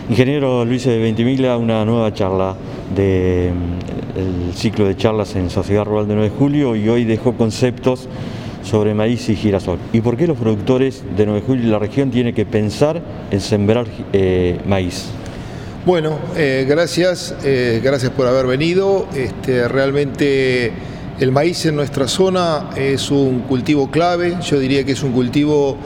Ingeniero Luis de Ventimiglia, una nueva charla del ciclo de charlas en Sociedad Rural de 9 de Julio, y hoy dejó conceptos sobre maíz y girasol. ¿Y por qué los productores de 9 de Julio y la región tienen que pensar en sembrar maíz? Bueno, gracias por haber venido. Realmente el maíz en nuestra zona es un cultivo clave. Yo diría que es un cultivo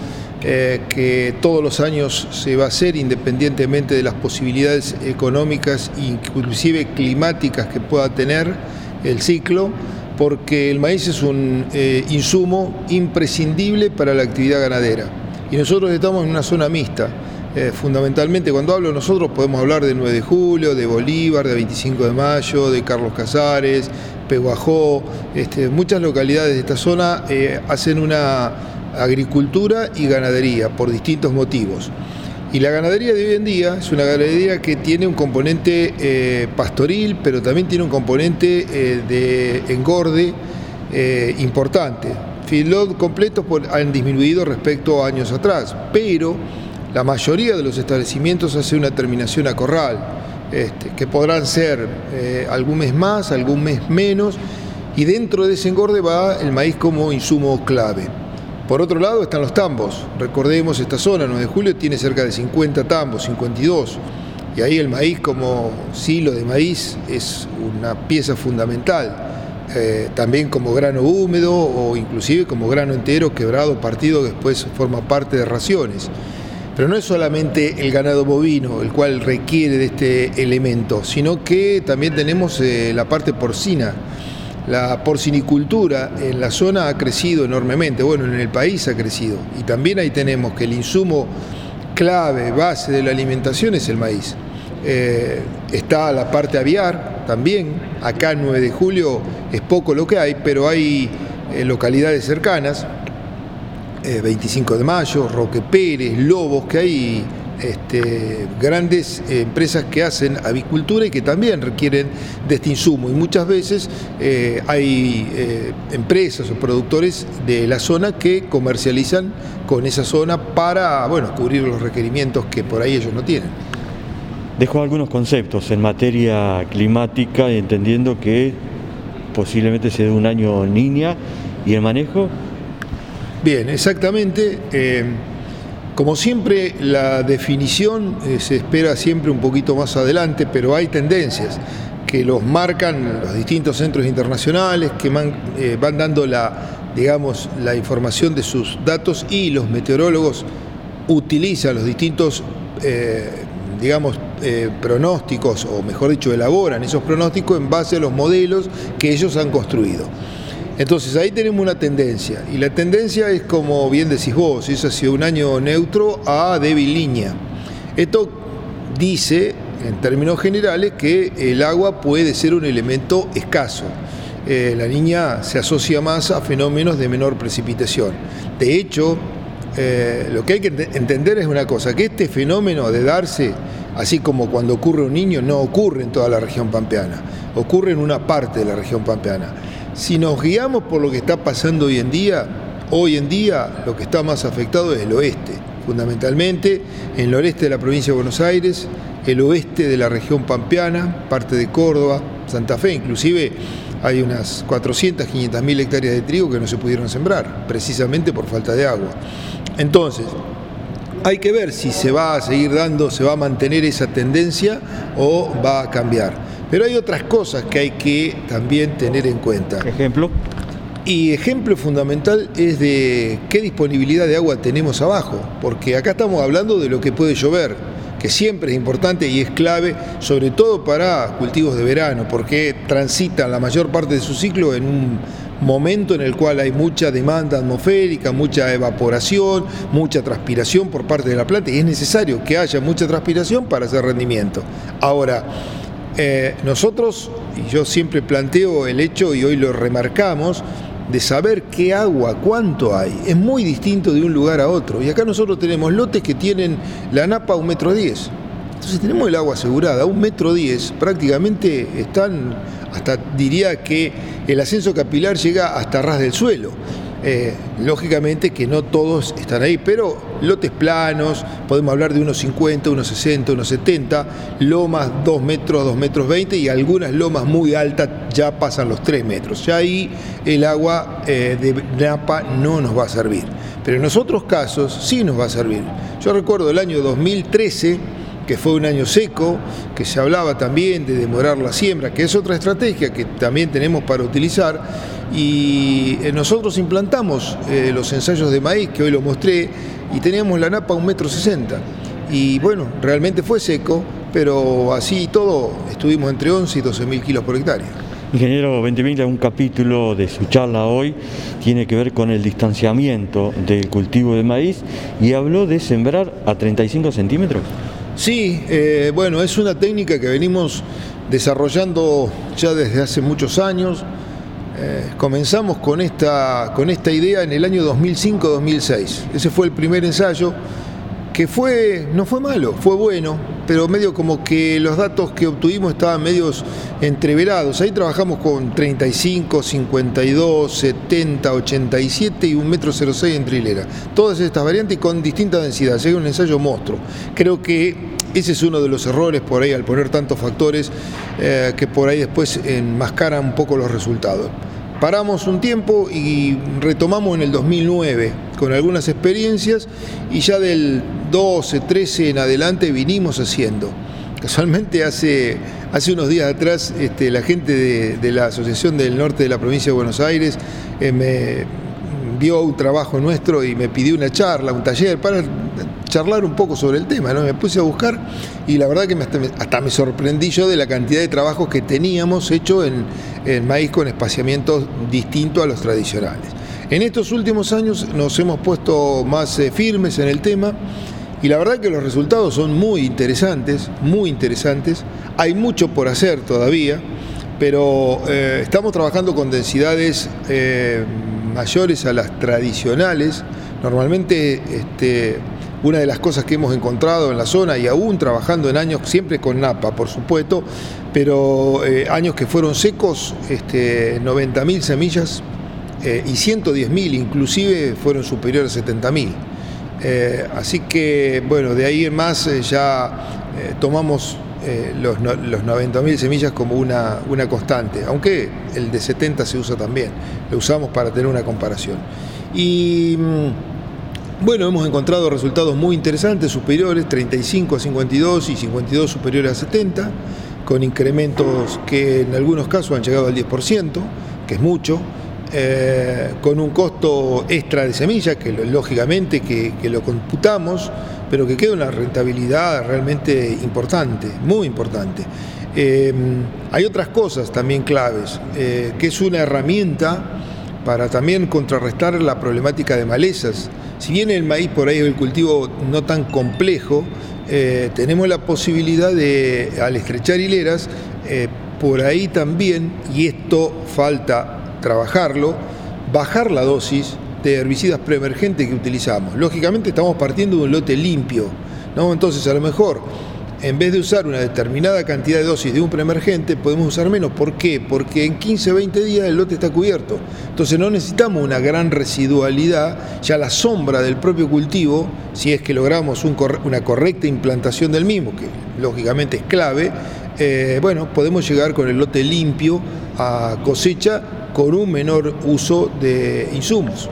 que todos los años se va a hacer, independientemente de las posibilidades económicas e inclusive climáticas que pueda tener el ciclo, porque el maíz es un insumo imprescindible para la actividad ganadera. Y nosotros estamos en una zona mixta. Fundamentalmente, cuando hablo de nosotros, podemos hablar de 9 de Julio, de Bolívar, de 25 de Mayo, de Carlos Casares, Peguajó. Muchas localidades de esta zona hacen una agricultura y ganadería por distintos motivos. Y la ganadería de hoy en día es una ganadería que tiene un componente pastoril, pero también tiene un componente de engorde importante. Feedlot completos han disminuido respecto a años atrás, pero la mayoría de los establecimientos hace una terminación a corral, que podrán ser algún mes más, algún mes menos, y dentro de ese engorde va el maíz como insumo clave. Por otro lado están los tambos. Recordemos, esta zona, 9 de Julio, tiene cerca de 50 tambos, 52, y ahí el maíz como silo de maíz es una pieza fundamental. También como grano húmedo o inclusive como grano entero, quebrado, partido, que después forma parte de raciones. Pero no es solamente el ganado bovino el cual requiere de este elemento, sino que también tenemos la parte porcina. La porcinicultura en la zona ha crecido enormemente, bueno, en el país ha crecido, y también ahí tenemos que el insumo clave, base de la alimentación es el maíz. Está la parte aviar también. Acá en 9 de Julio es poco lo que hay, pero hay localidades cercanas, 25 de Mayo, Roque Pérez, Lobos, que hay grandes empresas que hacen avicultura y que también requieren de este insumo, y muchas veces hay empresas o productores de la zona que comercializan con esa zona para, bueno, cubrir los requerimientos que por ahí ellos no tienen. Dejó algunos conceptos en materia climática, entendiendo que posiblemente se dé un año niña, y el manejo. Bien, exactamente. Como siempre, la definición se espera siempre un poquito más adelante, pero hay tendencias que los marcan los distintos centros internacionales, que van dando la información de sus datos, y los meteorólogos utilizan los distintos pronósticos, o mejor dicho, elaboran esos pronósticos en base a los modelos que ellos han construido. Entonces ahí tenemos una tendencia, y la tendencia es, como bien decís vos, es hacia un año neutro a débil línea. Esto dice, en términos generales, que el agua puede ser un elemento escaso. La niña se asocia más a fenómenos de menor precipitación. De hecho, lo que hay que entender es una cosa, que este fenómeno de darse, así como cuando ocurre un niño, no ocurre en toda la región pampeana, ocurre en una parte de la región pampeana. Si nos guiamos por lo que está pasando hoy en día lo que está más afectado es el oeste, fundamentalmente en el noreste de la provincia de Buenos Aires, el oeste de la región pampeana, parte de Córdoba, Santa Fe. Inclusive hay unas 400, 500.000 hectáreas de trigo que no se pudieron sembrar, precisamente por falta de agua. Entonces, hay que ver si se va a seguir dando, se va a mantener esa tendencia o va a cambiar. Pero hay otras cosas que hay que también tener en cuenta. ¿Ejemplo? Y ejemplo fundamental es de qué disponibilidad de agua tenemos abajo, porque acá estamos hablando de lo que puede llover, que siempre es importante y es clave, sobre todo para cultivos de verano, porque transitan la mayor parte de su ciclo en un momento en el cual hay mucha demanda atmosférica, mucha evaporación, mucha transpiración por parte de la planta, y es necesario que haya mucha transpiración para hacer rendimiento. Ahora, nosotros, y yo siempre planteo el hecho, y hoy lo remarcamos, de saber qué agua, cuánto hay. Es muy distinto de un lugar a otro, y acá nosotros tenemos lotes que tienen la napa a 1,10 m. Entonces tenemos el agua asegurada a 1,10 m, prácticamente están, hasta diría que el ascenso capilar llega hasta ras del suelo. Lógicamente que no todos están ahí, pero lotes planos, podemos hablar de unos 50, unos 60, unos 70, lomas 2 metros, 2 metros 20 y algunas lomas muy altas ya pasan los 3 metros. Ya ahí el agua de Napa no nos va a servir, pero en los otros casos sí nos va a servir. Yo recuerdo el año 2013, que fue un año seco, que se hablaba también de demorar la siembra, que es otra estrategia que también tenemos para utilizar, y nosotros implantamos los ensayos de maíz, que hoy lo mostré, y teníamos la napa a 1,60 m, y bueno, realmente fue seco, pero así y todo estuvimos entre 11 y 12.000 kilos por hectárea. Ingeniero Ventimiglia, un capítulo de su charla hoy tiene que ver con el distanciamiento del cultivo de maíz y habló de sembrar a 35 centímetros. Sí, bueno, es una técnica que venimos desarrollando ya desde hace muchos años. Comenzamos con esta idea en el año 2005-2006. Ese fue el primer ensayo que no fue malo, fue bueno, pero medio como que los datos que obtuvimos estaban medios entreverados. Ahí trabajamos con 35, 52, 70, 87 y 1,06 m en trilera. Todas estas variantes con distinta densidad. Llega un ensayo monstruo. Creo que ese es uno de los errores por ahí al poner tantos factores que por ahí después enmascaran un poco los resultados. Paramos un tiempo y retomamos en el 2009 con algunas experiencias y ya del 12, 13 en adelante vinimos haciendo. Casualmente hace unos días atrás la gente de la Asociación del Norte de la Provincia de Buenos Aires me vio un trabajo nuestro y me pidió una charla, un taller para charlar un poco sobre el tema, ¿no? Me puse a buscar y la verdad que hasta me sorprendí yo de la cantidad de trabajos que teníamos hecho en maíz con espaciamientos distintos a los tradicionales. En estos últimos años nos hemos puesto más firmes en el tema y la verdad que los resultados son muy interesantes, muy interesantes. Hay mucho por hacer todavía, pero estamos trabajando con densidades mayores a las tradicionales. Normalmente una de las cosas que hemos encontrado en la zona y aún trabajando en años siempre con napa, por supuesto, pero años que fueron secos, 90.000 semillas y 110.000 inclusive fueron superiores a 70.000. Así que bueno, de ahí en más ya tomamos los 90.000 semillas como una constante, aunque el de 70 se usa también, lo usamos para tener una comparación. Y bueno, hemos encontrado resultados muy interesantes, superiores, 35 a 52 y 52 superiores a 70, con incrementos que en algunos casos han llegado al 10%, que es mucho, con un costo extra de semilla, que lógicamente que lo computamos, pero que queda una rentabilidad realmente importante, muy importante. Hay otras cosas también claves, que es una herramienta para también contrarrestar la problemática de malezas. Si bien el maíz por ahí es el cultivo no tan complejo, tenemos la posibilidad de, al estrechar hileras, por ahí también, y esto falta trabajarlo, bajar la dosis de herbicidas preemergentes que utilizamos. Lógicamente estamos partiendo de un lote limpio, ¿no? Entonces a lo mejor en vez de usar una determinada cantidad de dosis de un preemergente, podemos usar menos. ¿Por qué? Porque en 15 o 20 días el lote está cubierto. Entonces no necesitamos una gran residualidad, ya la sombra del propio cultivo, si es que logramos una correcta implantación del mismo, que lógicamente es clave, bueno, podemos llegar con el lote limpio a cosecha con un menor uso de insumos.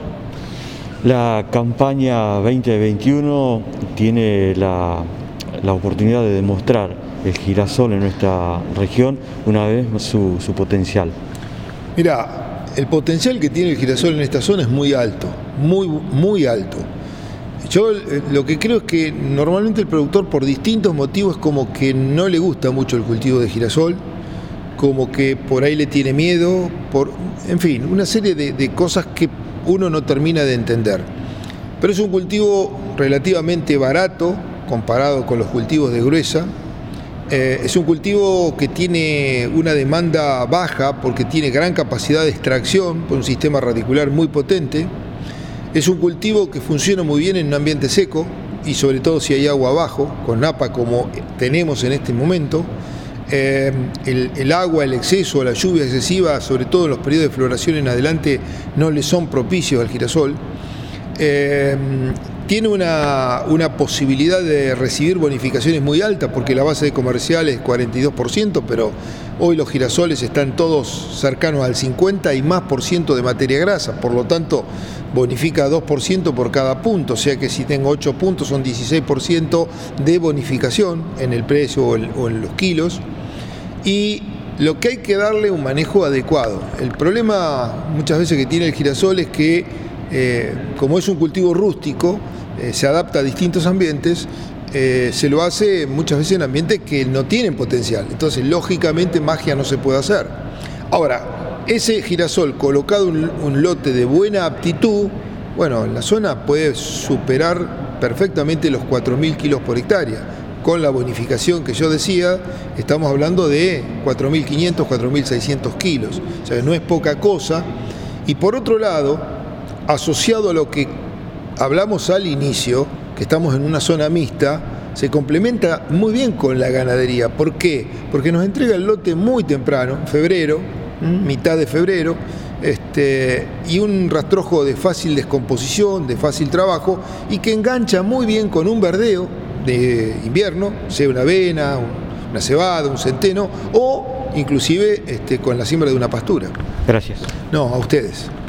La campaña 2021 tiene la oportunidad de demostrar el girasol en nuestra región una vez más su potencial. Mira, el potencial que tiene el girasol en esta zona es muy alto, muy alto. Yo lo que creo es que normalmente el productor por distintos motivos como que no le gusta mucho el cultivo de girasol, como que por ahí le tiene miedo, en fin, una serie de cosas que uno no termina de entender. Pero es un cultivo relativamente barato comparado con los cultivos de gruesa. Es un cultivo que tiene una demanda baja porque tiene gran capacidad de extracción por un sistema radicular muy potente. Es un cultivo que funciona muy bien en un ambiente seco y sobre todo si hay agua abajo, con napa como tenemos en este momento. el agua, el exceso, la lluvia excesiva, sobre todo en los periodos de floración en adelante, no le son propicios al girasol. Tiene una posibilidad de recibir bonificaciones muy altas porque la base de comercial es 42%, pero hoy los girasoles están todos cercanos al 50% y más por ciento de materia grasa, por lo tanto bonifica 2% por cada punto, o sea que si tengo 8 puntos son 16% de bonificación en el precio o en los kilos. Y lo que hay que darle un manejo adecuado. El problema muchas veces que tiene el girasol es que como es un cultivo rústico, se adapta a distintos ambientes, se lo hace muchas veces en ambientes que no tienen potencial. Entonces, lógicamente, magia no se puede hacer. Ahora, ese girasol colocado en un lote de buena aptitud, bueno, en la zona puede superar perfectamente los 4.000 kilos por hectárea. Con la bonificación que yo decía, estamos hablando de 4.500, 4.600 kilos. O sea, no es poca cosa. Y por otro lado, asociado a lo que hablamos al inicio, que estamos en una zona mixta, se complementa muy bien con la ganadería. ¿Por qué? Porque nos entrega el lote muy temprano, en febrero, mitad de febrero, y un rastrojo de fácil descomposición, de fácil trabajo, y que engancha muy bien con un verdeo de invierno, sea una avena, una cebada, un centeno, o inclusive con la siembra de una pastura. Gracias. No, a ustedes.